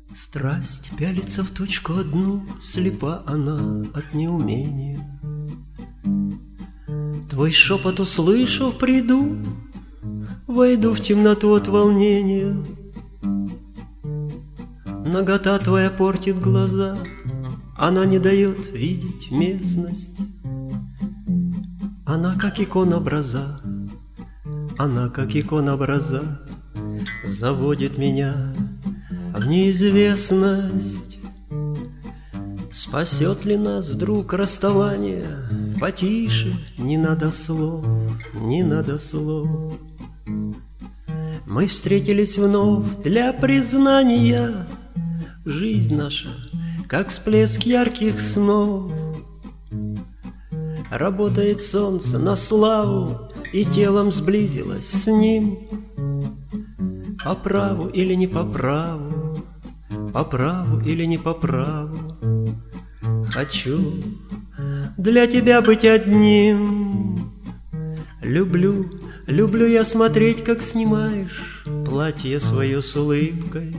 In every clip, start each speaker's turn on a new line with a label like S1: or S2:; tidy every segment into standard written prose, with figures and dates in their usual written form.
S1: Страсть пялится в точку одну, слепа она от неумения. Твой шепот услышав, приду, войду в темноту от волнения. Нагота твоя портит глаза, она не дает видеть местность. Она как икона образа, она как икона образа заводит меня в неизвестность. Спасет ли нас вдруг расставание? Потише, не надо слов, не надо слов. Мы встретились вновь для признания. Жизнь наша, как всплеск ярких снов. Работает солнце на славу, и телом сблизилась с ним. По праву или не по праву, по праву или не по праву, хочу для тебя быть одним. Люблю, люблю я смотреть, как снимаешь платье свое с улыбкой.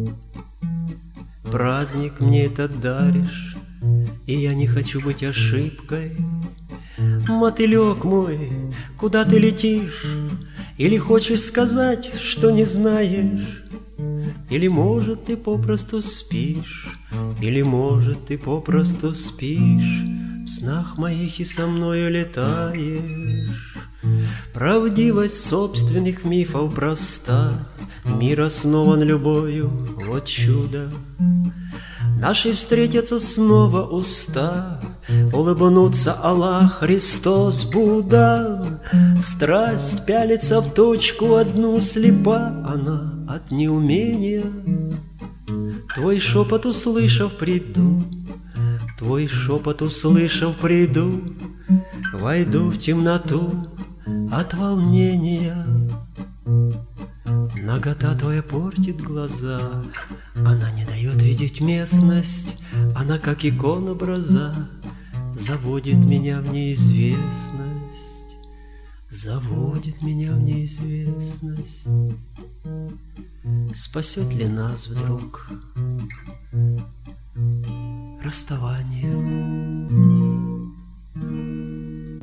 S1: Праздник мне этот даришь, и я не хочу быть ошибкой. Мотылек мой, куда ты летишь? Или хочешь сказать, что не знаешь? Или, может, ты попросту спишь? Или, может, ты попросту спишь? В снах моих и со мною летаешь. Правдивость собственных мифов проста, мир основан любовью, вот чудо. Наши встретятся снова уста, улыбнутся Аллах, Христос, Будда. Страсть пялится в точку одну, слепа она от неумения. Твой шепот услышав, приду, твой шепот услышав, приду, войду в темноту от волнения. Нагота твоя портит глаза, она не дает видеть местность. Она, как икона образа, заводит меня в неизвестность, заводит меня в неизвестность. Спасет ли нас вдруг расставание?